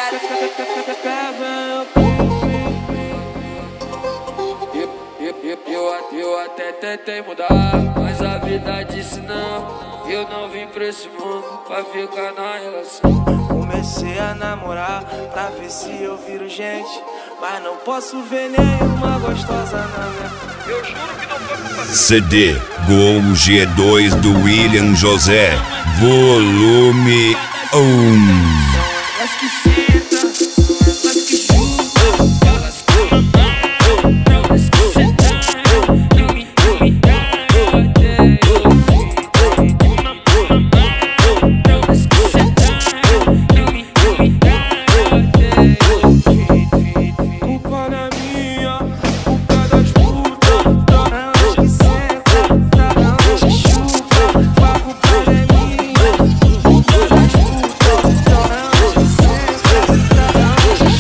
Eu até tentei mudar, mas a vida disse não. Eu não vim pra esse mundo pra ficar na relação. Comecei a namorar pra ver se eu viro gente, mas não posso ver nenhuma gostosa na minha frente. Eu juro que não posso fazer. CD Gol G2 do William José, volume 1. Elas que senta, elas que chupa, elas que mamam, elas que sentam, eu me Culpa não é minha, culpa das putas. Elas que sentam, elas que chupam. A culpa não é minha, culpa das putas. Elas que sentam, elas que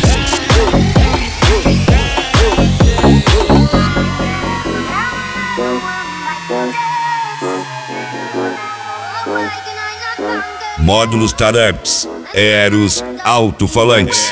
Módulos Taramps, Eros Alto-Falantes.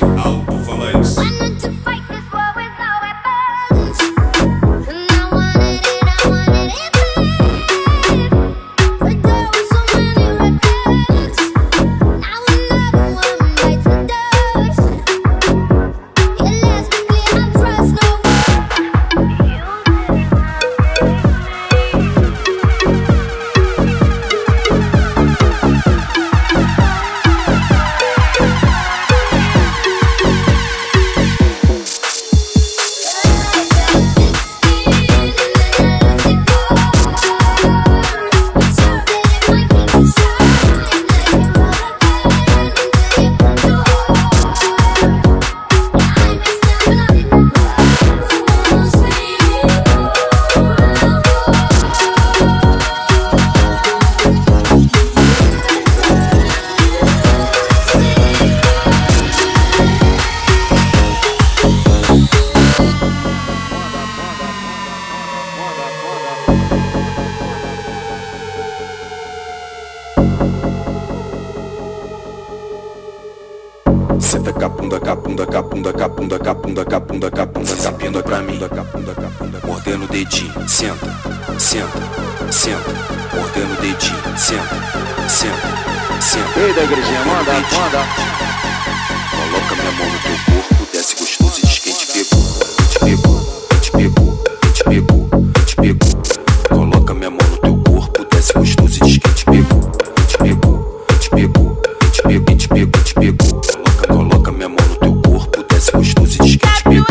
Senta capunda, capunda, capunda, capunda, capunda, capunda, capunda, capunda pra mim, mordendo o dedinho, senta, senta, senta, mordendo o dedinho, senta, senta, senta. Ei da igrejinha, manda. Coloca minha mão no teu corpo, desce gostoso e diz quem te pegou, te pegou, te pegou, te pegou, te pegou. Coloca minha mão no teu corpo, desce gostoso e diz quem te pegou, te pegou, te pegou, te pegou, te pegou, te pegou. Coloca minha mão no teu corpo, desce gostoso e diz quem te pegou.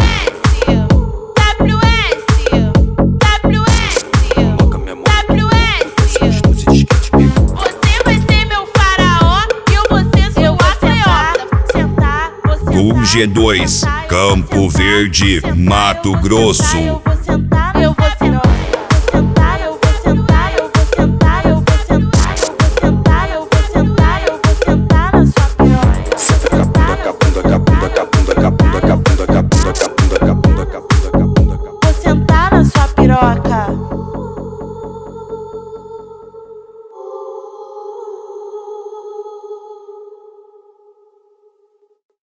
Coloca minha mão no teu corpo, desce gostoso e diz quem te pegou. Você vai ser meu faraó e eu vou ser sua Cleópatra. Sentar, você Gol G2, Campo Verde, Mato Grosso.